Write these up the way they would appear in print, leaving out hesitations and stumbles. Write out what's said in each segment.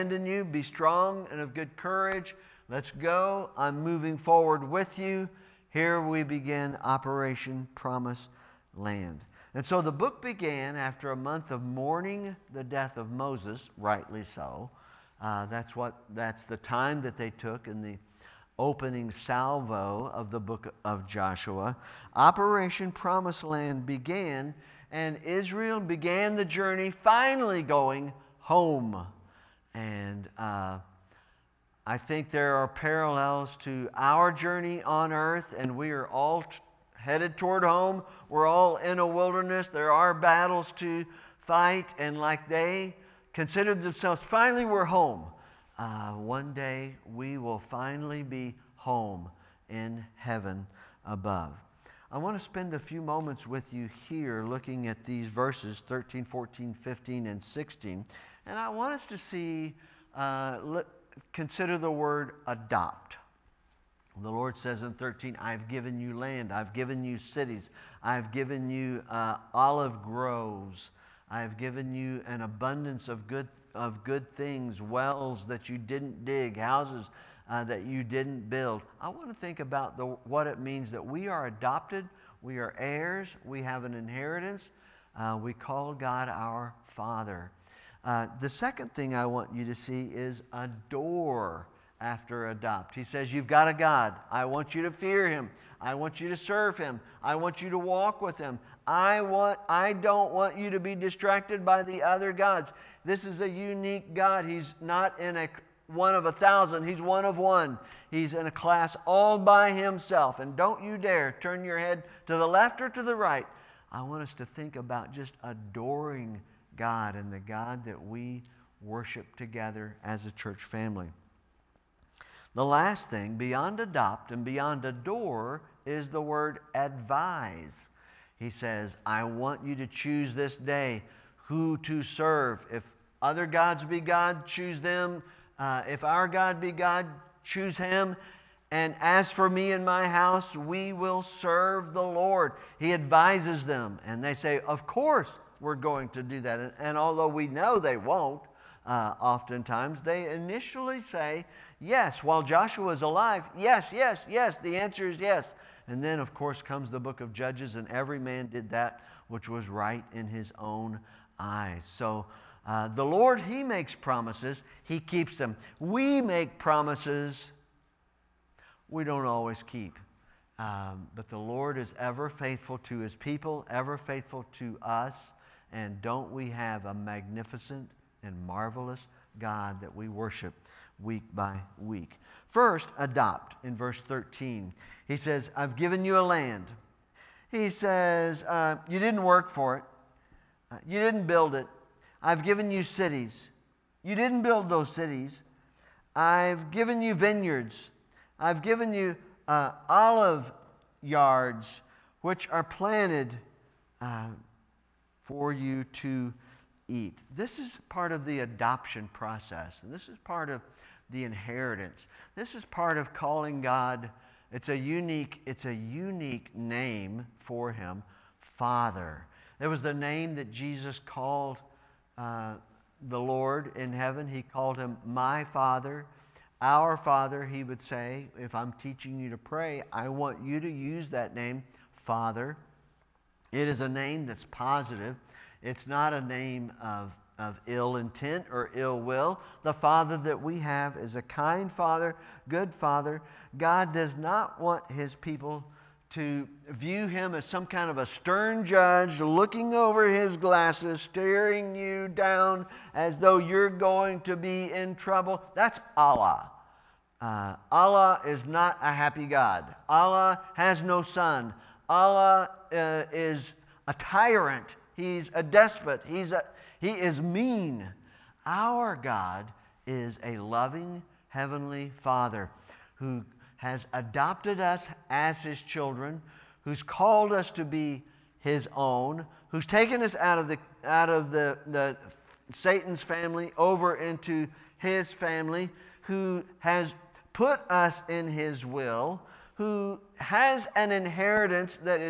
abandon you. Be strong and of good courage. Let's go. I'm moving forward with you. Here we begin Operation Promised Land. And so the book began after a month of mourning the death of Moses, rightly so. That's the time that they took in the opening salvo of the book of Joshua. Operation Promised Land began, and Israel began the journey finally going home. And I think there are parallels to our journey on earth, and we are all headed toward home. We're all in a wilderness. There are battles to fight, and like they considered themselves, finally we're home. One day we will finally be home in heaven above. I want to spend a few moments with you here looking at these verses 13, 14, 15, and 16. And I want us to see, consider the word adopt. The Lord says in 13, I've given you land, I've given you cities, I've given you olive groves, I've given you an abundance of good things, wells that you didn't dig, houses that you didn't build. I want to think about what it means that we are adopted, we are heirs, we have an inheritance, we call God our Father. The second thing I want you to see is adore after adopt. He says, you've got a God. I want you to fear Him. I want you to serve Him. I want you to walk with Him. I don't want you to be distracted by the other gods. This is a unique God. He's not in a one of 1,000. He's one of one. He's in a class all by Himself. And don't you dare turn your head to the left or to the right. I want us to think about just adoring God and the God that we worship together as a church family. The last thing, beyond adopt and beyond adore, is the word advise. He says, I want you to choose this day who to serve. If other gods be God, choose them. If our God be God, choose Him. And as for me and my house, we will serve the Lord. He advises them, and they say, of course we're going to do that. And although we know they won't, oftentimes they initially say, yes, while Joshua is alive, yes, yes, yes. The answer is yes. And then, of course, comes the book of Judges, and every man did that which was right in his own eyes. So the Lord, He makes promises. He keeps them. We make promises we don't always keep. But the Lord is ever faithful to His people, ever faithful to us. And don't we have a magnificent and marvelous God that we worship week by week? First, adopt in verse 13. He says, I've given you a land. He says, you didn't work for it. You didn't build it. I've given you cities. You didn't build those cities. I've given you vineyards. I've given you olive yards which are planted for you to eat. This is part of the adoption process, and this is part of the inheritance. This is part of calling God. It's a unique name for Him, Father. There was the name that Jesus called the Lord in heaven. He called Him my Father. Our Father, He would say, if I'm teaching you to pray, I want you to use that name, Father. It is a name that's positive. It's not a name of ill intent or ill will. The Father that we have is a kind Father, good Father. God does not want His people to view Him as some kind of a stern judge looking over His glasses, staring you down as though you're going to be in trouble. That's Allah. Allah is not a happy God. Allah has no son. Allah is a tyrant. He's a despot. He is mean. Our God is a loving Heavenly Father who has adopted us as His children, who's called us to be His own, who's taken us out of the Satan's family over into His family, who has put us in His will, who has an inheritance that is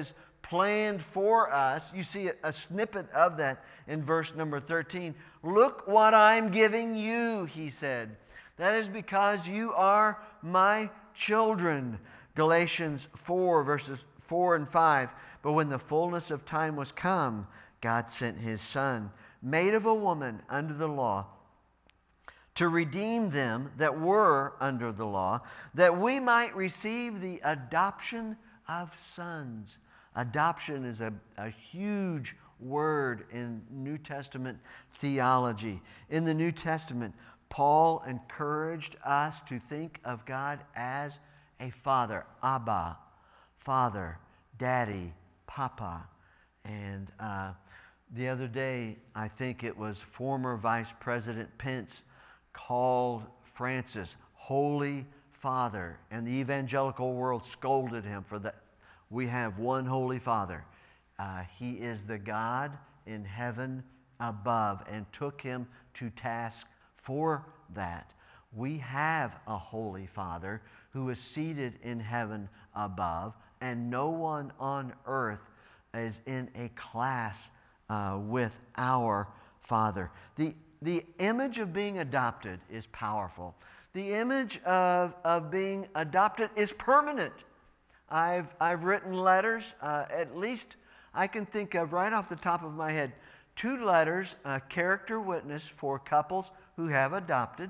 planned for us. You see a snippet of that in verse number 13. Look what I'm giving you, he said. That is because you are my children. Galatians 4, verses 4 and 5. But when the fullness of time was come, God sent his Son, made of a woman under the law, to redeem them that were under the law, that we might receive the adoption of sons. Adoption is a huge word in New Testament theology. In the New Testament, Paul encouraged us to think of God as a father. Abba, Father, Daddy, Papa. And the other day, I think it was former Vice President Pence called Francis Holy Father, and the evangelical world scolded him for that. We have one Holy Father. He is the God in heaven above, and took him to task for that. We have a Holy Father who is seated in heaven above, and no one on earth is in a class with our Father. The image of being adopted is powerful. The image of being adopted is permanent. I've written letters, at least I can think of right off the top of my head, 2 letters, a character witness for couples who have adopted.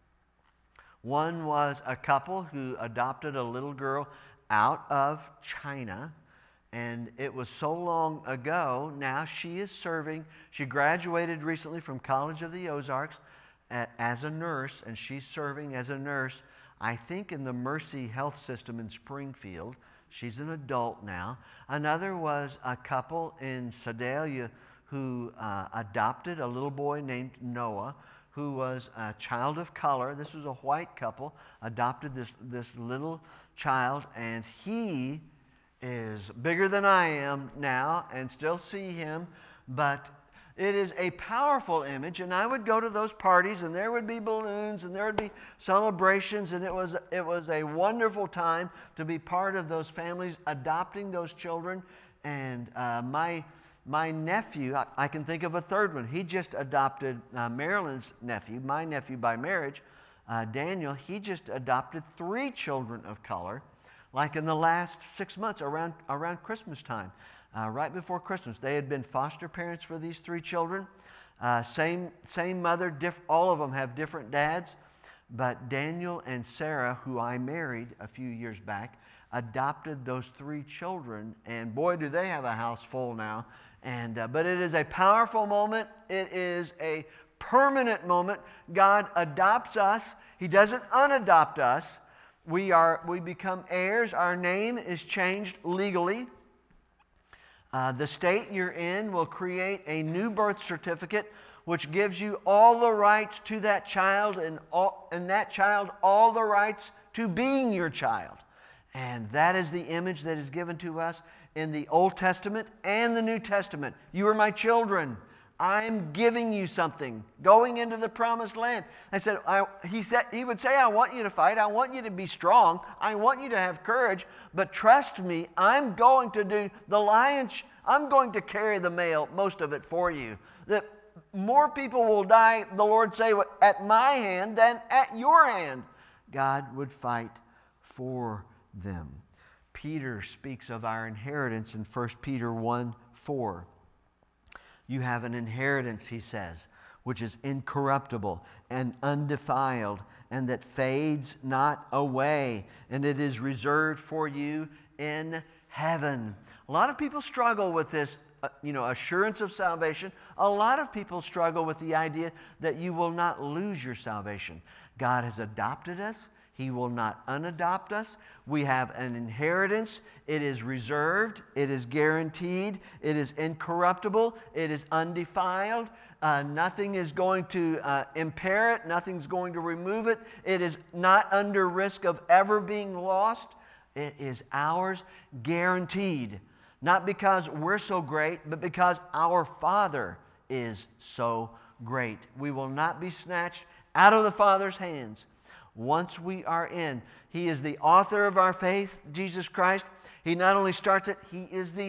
One was a couple who adopted a little girl out of China. And it was so long ago, now she is serving. She graduated recently from College of the Ozarks as a nurse, and she's serving as a nurse, I think, in the Mercy Health System in Springfield. She's an adult now. Another was a couple in Sedalia who adopted a little boy named Noah, who was a child of color. This was a white couple, adopted this little child, and he is bigger than I am now, and still see him, but it is a powerful image. And I would go to those parties, and there would be balloons, and there would be celebrations, and it was a wonderful time to be part of those families adopting those children. And my nephew, I can think of a third one. He just adopted Marilyn's nephew, my nephew by marriage, Daniel. He just adopted 3 children of color. Like in the last 6 months, around Christmas time, right before Christmas, they had been foster parents for these 3 children. Same mother, all of them have different dads. But Daniel and Sarah, who I married a few years back, adopted those 3 children. And boy, do they have a house full now. But it is a powerful moment. It is a permanent moment. God adopts us. He doesn't unadopt us. We become heirs. Our name is changed legally. The state you're in will create a new birth certificate, which gives you all the rights to that child, and that child all the rights to being your child. And that is the image that is given to us in the Old Testament and the New Testament. You are my children. I'm giving you something. Going into the promised land. He would say, I want you to fight. I want you to be strong. I want you to have courage. But trust me, I'm going to do the lion's. I'm going to carry the mail, most of it for you. That more people will die, the Lord say, at my hand than at your hand. God would fight for them. Peter speaks of our inheritance in 1 Peter 1:4. You have an inheritance, he says, which is incorruptible and undefiled, and that fades not away, and it is reserved for you in heaven. A lot of people struggle with this, assurance of salvation. A lot of people struggle with the idea that you will not lose your salvation. God has adopted us. He will not unadopt us. We have an inheritance. It is reserved. It is guaranteed. It is incorruptible. It is undefiled. Nothing is going to impair it. Nothing's going to remove it. It is not under risk of ever being lost. It is ours, guaranteed. Not because we're so great, but because our Father is so great. We will not be snatched out of the Father's hands. Once we are in, He is the author of our faith, Jesus Christ. He not only starts it, He is the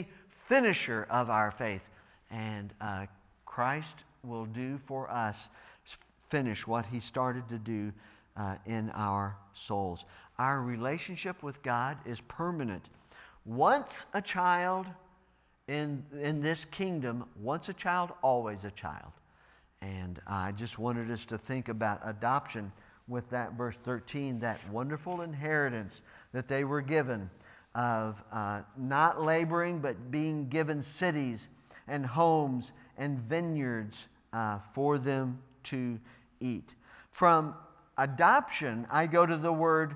finisher of our faith. And Christ will do for us, finish what He started to do in our souls. Our relationship with God is permanent. Once a child in this kingdom, once a child, always a child. And I just wanted us to think about adoption with that verse 13, that wonderful inheritance that they were given of not laboring but being given cities and homes and vineyards for them to eat. From adoption, I go to the word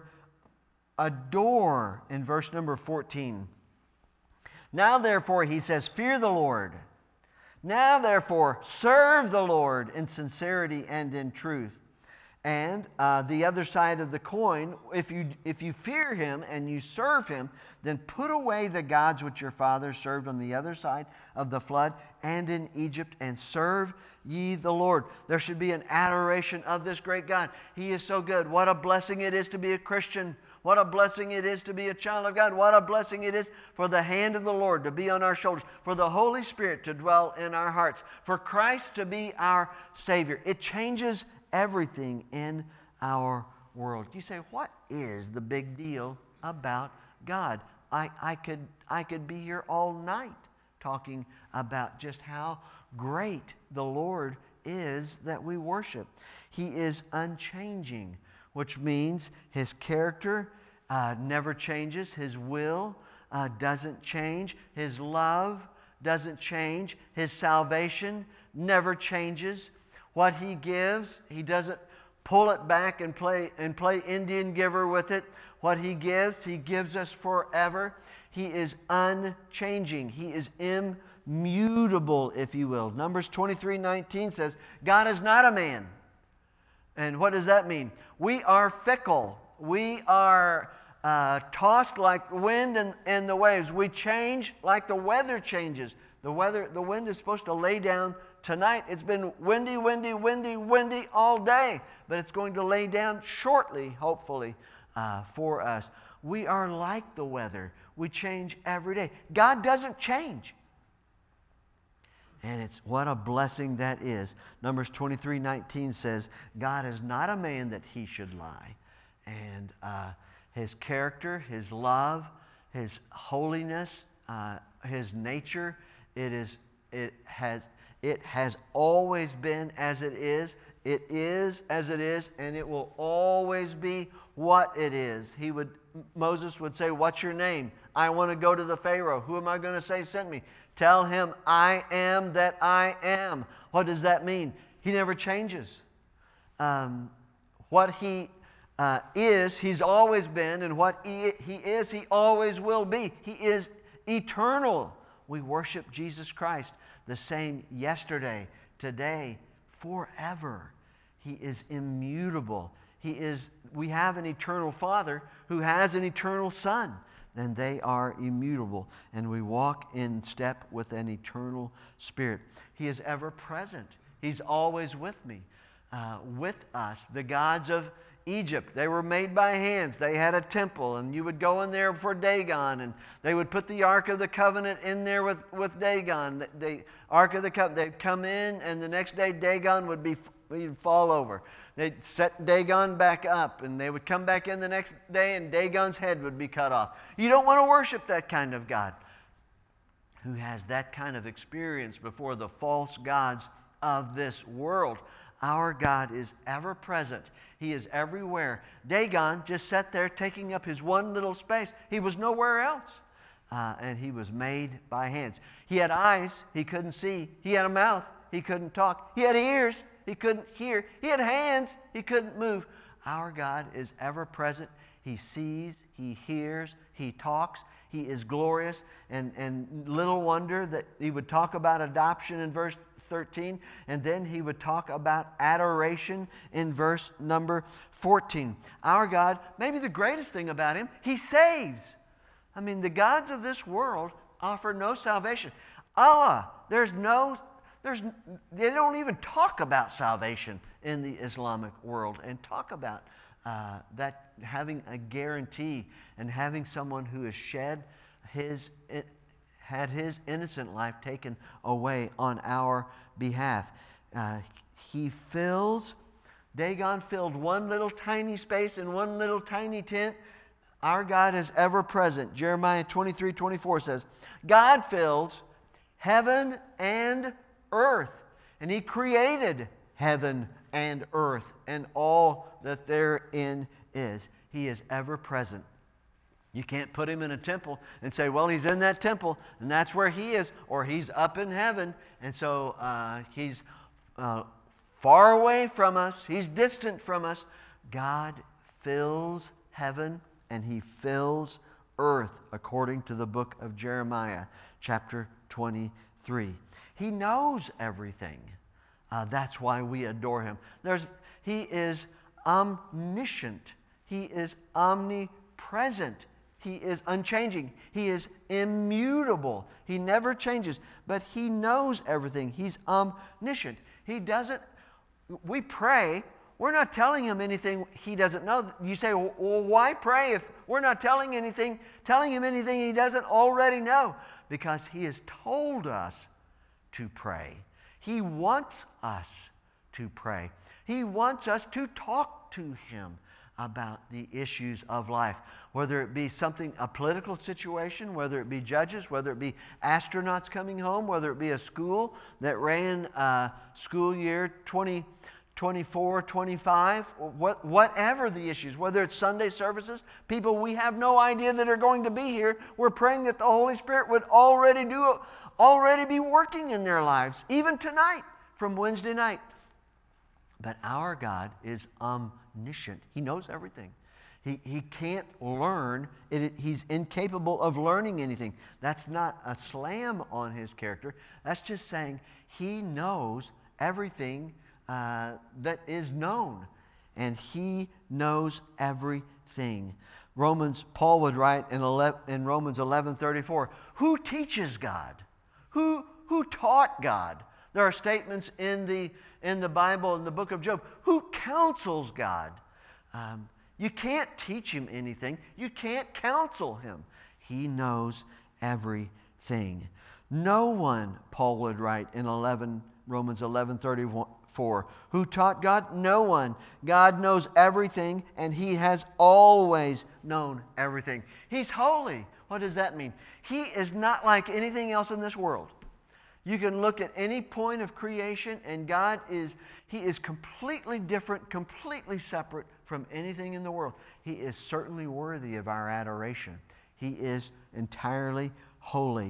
adore in verse number 14. Now therefore, he says, fear the Lord. Now therefore, serve the Lord in sincerity and in truth. And the other side of the coin, if you fear Him and you serve Him, then put away the gods which your fathers served on the other side of the flood and in Egypt, and serve ye the Lord. There should be an adoration of this great God. He is so good. What a blessing it is to be a Christian. What a blessing it is to be a child of God. What a blessing it is for the hand of the Lord to be on our shoulders, for the Holy Spirit to dwell in our hearts, for Christ to be our Savior. It changes everything in our world. You say, what is the big deal about God? I could be here all night talking about just how great the Lord is that we worship. He is unchanging, which means His character never changes. His will doesn't change. His love doesn't change. His salvation never changes. What He gives, He doesn't pull it back and play Indian giver with it. What He gives us forever. He is unchanging. He is immutable, if you will. Numbers 23:19 says, God is not a man. And what does that mean? We are fickle. We are tossed like wind and the waves. We change like the weather changes. The wind is supposed to lay down tonight. It's been windy all day, but it's going to lay down shortly, hopefully, for us. We are like the weather. We change every day. God doesn't change. And it's what a blessing that is. Numbers 23:19 says, God is not a man that He should lie. And His character, His love, His holiness, His nature, it has always been as it is. It is as it is, and it will always be what it is. Moses would say, what's your name? I want to go to the Pharaoh. Who am I going to say sent me? Tell him, I am that I am. What does that mean? He never changes. What He is, He's always been, and what He is, He always will be. He is eternal. We worship Jesus Christ the same yesterday, today, forever. He is immutable. We have an eternal Father who has an eternal Son. Then they are immutable, and we walk in step with an eternal Spirit. He is ever present. He's always with me, with us. The gods of Egypt, they were made by hands. They had a temple, and you would go in there for Dagon, and they would put the Ark of the Covenant in there with Dagon. The Ark of the Covenant, they'd come in, and the next day Dagon would fall over. They'd set Dagon back up, and they would come back in the next day, and Dagon's head would be cut off. You don't want to worship that kind of God who has that kind of experience before the false gods of this world. Our God is ever present. He is everywhere. Dagon just sat there taking up his one little space. He was nowhere else. And he was made by hands. He had eyes, he couldn't see. He had a mouth, he couldn't talk. He had ears, he couldn't hear. He had hands, he couldn't move. Our God is ever present. He sees, He hears, He talks. He is glorious. And little wonder that He would talk about adoption in verse 13, and then He would talk about adoration in verse number 14. Our God, maybe the greatest thing about Him, He saves. I mean, the gods of this world offer no salvation. Allah, they don't even talk about salvation in the Islamic world, and talk about that having a guarantee and having someone who has had his innocent life taken away on our behalf. Dagon filled one little tiny space in one little tiny tent. Our God is ever present. Jeremiah 23:24 says, God fills heaven and earth. And he created heaven and earth and all that therein is. He is ever present. You can't put him in a temple and say, well, he's in that temple and that's where he is, or he's up in heaven and so he's far away from us. He's distant from us. God fills heaven and he fills earth, according to the book of Jeremiah, chapter 23. He knows everything. That's why we adore him. He is omniscient. He is omnipresent. He is unchanging. He is immutable. He never changes, but he knows everything. He's omniscient. We pray, we're not telling him anything he doesn't know. You say, well, why pray if we're not telling him anything he doesn't already know? Because he has told us to pray. He wants us to pray. He wants us to talk to him about the issues of life, whether it be a political situation, whether it be judges, whether it be astronauts coming home, whether it be a school that ran school year 2024, 25, whatever the issues, whether it's Sunday services, people we have no idea that are going to be here, we're praying that the Holy Spirit would already be working in their lives, even tonight from Wednesday night. But our God is omniscient. He knows everything. He can't learn. He's incapable of learning anything. That's not a slam on his character. That's just saying he knows everything that is known. And he knows everything. Paul would write in Romans 11:34, who teaches God? Who taught God? There are statements in the Bible, in the book of Job, who counsels God? You can't teach him anything. You can't counsel him. He knows everything. No one, Paul would write in Romans 11:34, who taught God? No one. God knows everything, and he has always known everything. He's holy. What does that mean? He is not like anything else in this world. You can look at any point of creation, and He is completely different, completely separate from anything in the world. He is certainly worthy of our adoration. He is entirely holy.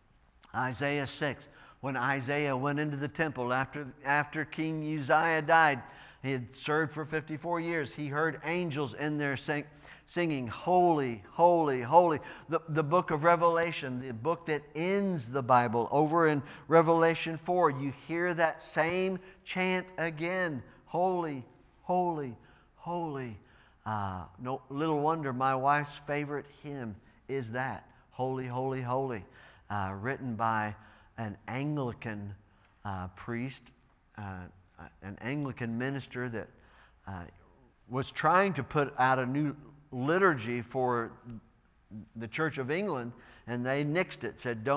Isaiah 6, when Isaiah went into the temple after King Uzziah died, he had served for 54 years. He heard angels in there singing, holy, holy, holy. The book of Revelation, the book that ends the Bible, over in Revelation 4, you hear that same chant again, holy, holy, holy. No little wonder my wife's favorite hymn is that, holy, holy, holy, written by an Anglican priest, an Anglican minister that was trying to put out a new liturgy for the Church of England, and they nixed it, said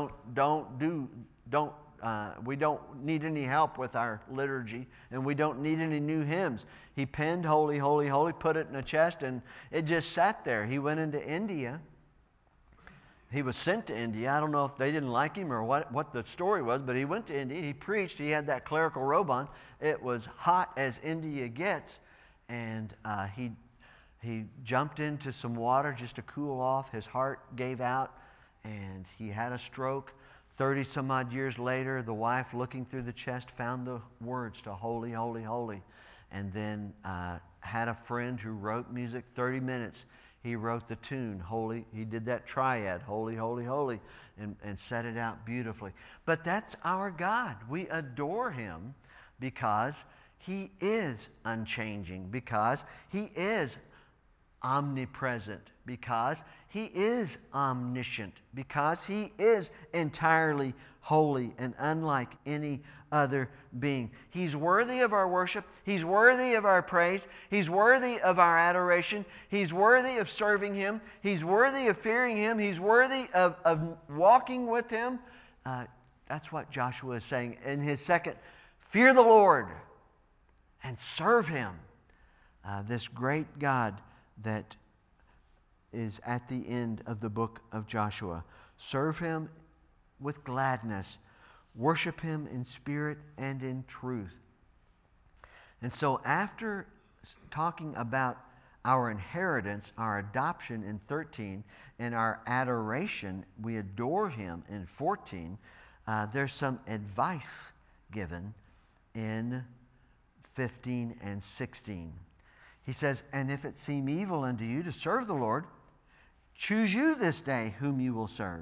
we don't need any help with our liturgy, and we don't need any new hymns. He penned holy, holy, holy, put it in a chest, and it just sat there. He went into India. He was sent to India. I don't know if they didn't like him or what the story was, but he went to India. He preached. He had that clerical robe on. It was hot as India gets, and he jumped into some water just to cool off. His heart gave out, and he had a stroke. 30 some odd years later, the wife, looking through the chest, found the words to holy, holy, holy, and then had a friend who wrote music. 30 minutes. He wrote the tune, holy. He did that triad, holy, holy, holy, and set it out beautifully. But that's our God. We adore him because he is unchanging, because he is omnipresent, because He is omniscient, because He is entirely holy and unlike any other being. He's worthy of our worship. He's worthy of our praise. He's worthy of our adoration. He's worthy of serving Him. He's worthy of fearing Him. He's worthy of walking with Him. That's what Joshua is saying in his second. Fear the Lord and serve Him. This great God that is at the end of the book of Joshua. Serve Him with gladness. Worship Him in spirit and in truth. And so after talking about our inheritance, our adoption in 13, and our adoration, we adore Him in 14, there's some advice given in 15 and 16. He says, and if it seem evil unto you to serve the Lord, choose you this day whom you will serve.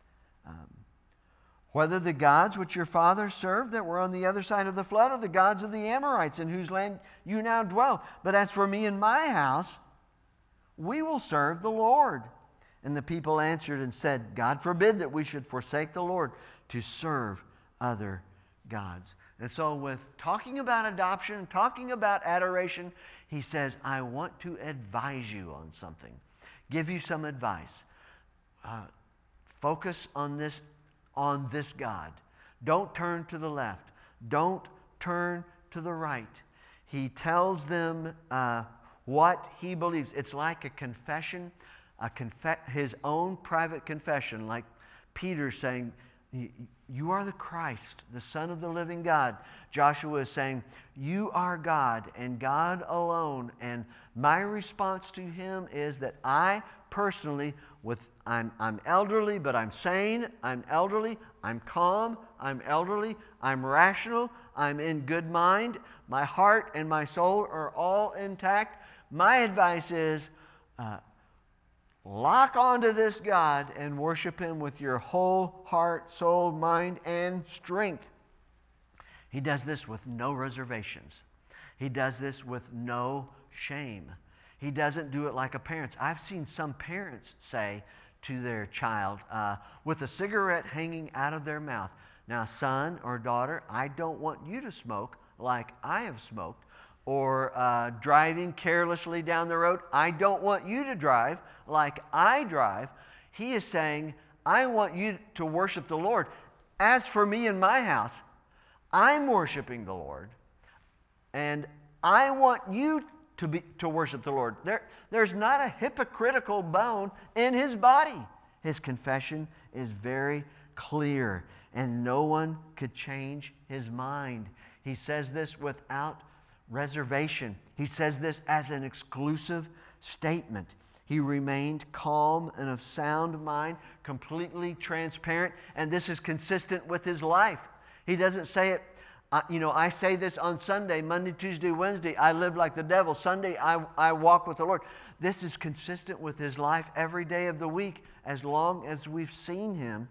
Whether the gods which your fathers served that were on the other side of the flood, or the gods of the Amorites in whose land you now dwell. But as for me and my house, we will serve the Lord. And the people answered and said, God forbid that we should forsake the Lord to serve other gods. And so with talking about adoption, talking about adoration, he says, I want to advise you on something. Give you some advice. Focus on this God. Don't turn to the left. Don't turn to the right. He tells them what he believes. It's like a confession, his own private confession, like Peter saying, you are the Christ, the Son of the living God. Joshua is saying, you are God and God alone. And my response to him is that I personally, I'm elderly, but I'm sane. I'm elderly. I'm calm. I'm elderly. I'm rational. I'm in good mind. My heart and my soul are all intact. My advice is, lock onto this God and worship Him with your whole heart, soul, mind, and strength. He does this with no reservations. He does this with no shame. He doesn't do it like a parent. I've seen some parents say to their child with a cigarette hanging out of their mouth, now, son or daughter, I don't want you to smoke like I have smoked. Or driving carelessly down the road, I don't want you to drive like I drive. He is saying, I want you to worship the Lord. As for me and my house, I'm worshiping the Lord, and I want you to worship the Lord. There's not a hypocritical bone in his body. His confession is very clear, and no one could change his mind. He says this without reservation. He says this as an exclusive statement. He remained calm and of sound mind, completely transparent, and this is consistent with his life. He doesn't say it, I say this on Sunday, Monday, Tuesday, Wednesday, I live like the devil. Sunday, I walk with the Lord. This is consistent with his life every day of the week, as long as we've seen him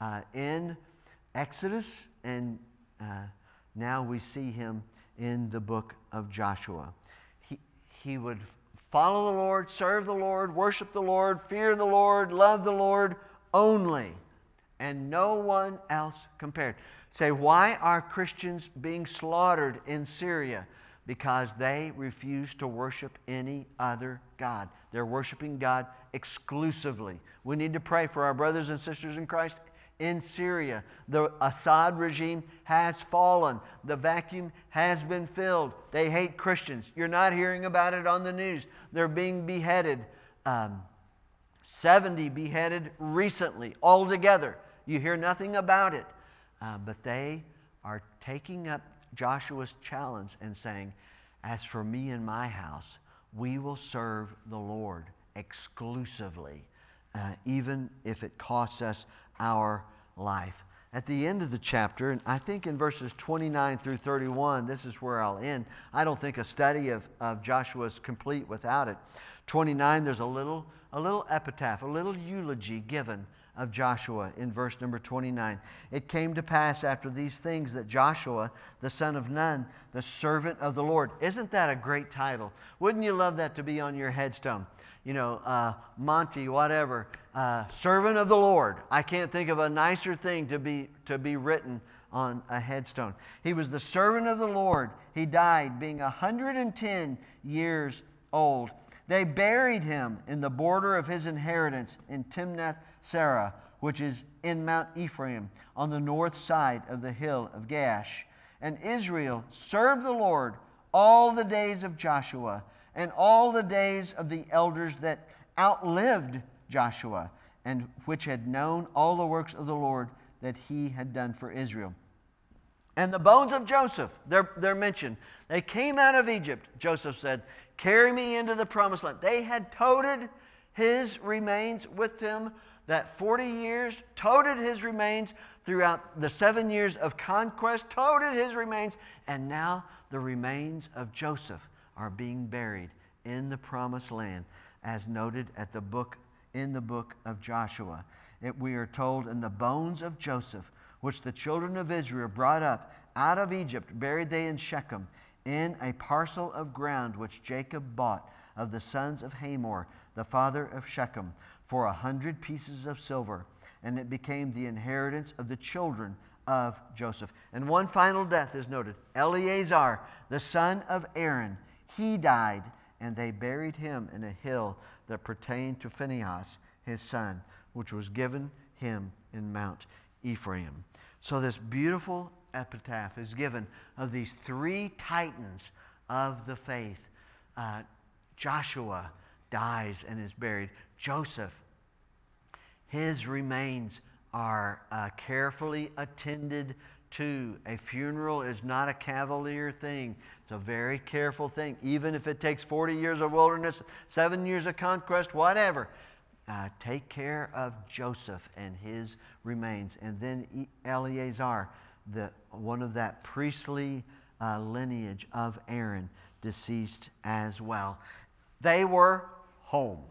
in Exodus, and now we see him in the book of Joshua. He would follow the Lord, serve the Lord, worship the Lord, fear the Lord, love the Lord only, and no one else compared. Say, why are Christians being slaughtered in Syria? Because they refuse to worship any other God. They're worshiping God exclusively. We need to pray for our brothers and sisters in Christ in Syria. The Assad regime has fallen. The vacuum has been filled. They hate Christians. You're not hearing about it on the news. They're being beheaded. 70 beheaded recently, altogether. You hear nothing about it. But they are taking up Joshua's challenge and saying, as for me and my house, we will serve the Lord exclusively, even if it costs us our life. At the end of the chapter, and I think in verses 29 through 31, this is where I'll end. I don't think a study of Joshua is complete without it. 29, there's a little epitaph, a little eulogy given of Joshua in verse number 29. It came to pass after these things that Joshua, the son of Nun, the servant of the Lord. Isn't that a great title? Wouldn't you love that to be on your headstone? You know, Monty, whatever, servant of the Lord. I can't think of a nicer thing to be written on a headstone. He was the servant of the Lord. He died being 110 years old. They buried him in the border of his inheritance in Timnath-Serah, which is in Mount Ephraim, on the north side of the hill of Gaash. And Israel served the Lord all the days of Joshua and all the days of the elders that outlived Joshua, and which had known all the works of the Lord that he had done for Israel. And the bones of Joseph, they're mentioned. They came out of Egypt, Joseph said, carry me into the promised land. They had toted his remains with them that 40 years, toted his remains throughout the 7 years of conquest, toted his remains, and now the remains of Joseph are being buried in the promised land, as noted in the book of Joshua. We are told, in the bones of Joseph, which the children of Israel brought up out of Egypt, buried they in Shechem, in a parcel of ground which Jacob bought of the sons of Hamor, the father of Shechem, for 100 pieces of silver. And it became the inheritance of the children of Joseph. And one final death is noted. Eleazar, the son of Aaron, he died, and they buried him in a hill that pertained to Phinehas, his son, which was given him in Mount Ephraim. So this beautiful epitaph is given of these three titans of the faith. Joshua dies and is buried. Joseph, his remains are carefully attended to. A funeral is not a cavalier thing. It's a very careful thing. Even if it takes 40 years of wilderness, 7 years of conquest, whatever. Take care of Joseph and his remains. And then Eleazar, one of that priestly lineage of Aaron, deceased as well. They were home.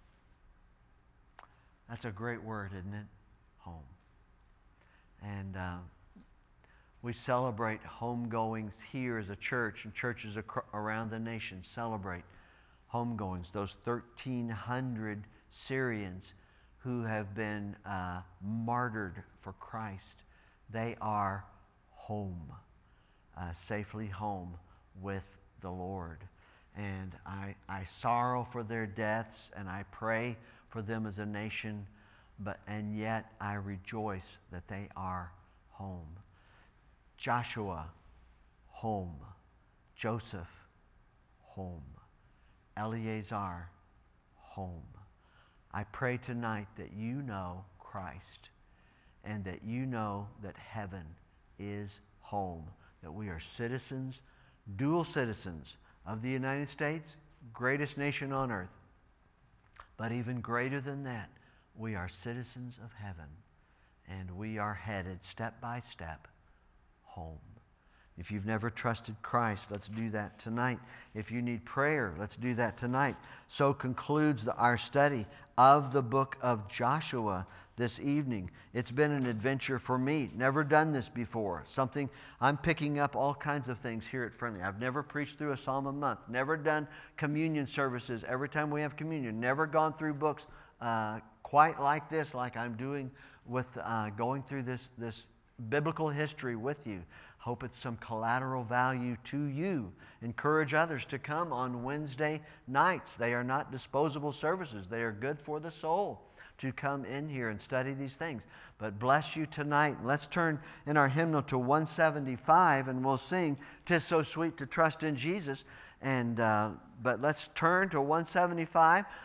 That's a great word, isn't it? Home. And we celebrate homegoings here as a church, and churches around the nation celebrate homegoings. Those 1,300 Syrians who have been martyred for Christ, they are home, safely home with the Lord. And I sorrow for their deaths, and I pray for them as a nation, and yet I rejoice that they are home. Joshua, home. Joseph, home. Eleazar, home. I pray tonight that you know Christ, and that you know that heaven is home, that we are citizens, dual citizens of the United States, greatest nation on earth. But even greater than that, we are citizens of heaven, and we are headed step by step home. If you've never trusted Christ, let's do that tonight. If you need prayer, let's do that tonight. So concludes our study of the book of Joshua this evening. It's been an adventure for me. Never done this before. Something I'm picking up all kinds of things here at Friendly. I've never preached through a psalm a month. Never done communion services every time we have communion. Never gone through books quite like this, like I'm doing with going through this biblical history with you. Hope it's some collateral value to you. Encourage others to come on Wednesday nights. They are not disposable services. They are good for the soul to come in here and study these things. But bless you tonight. Let's turn in our hymnal to 175, and we'll sing "'Tis So Sweet to Trust in Jesus." But let's turn to 175.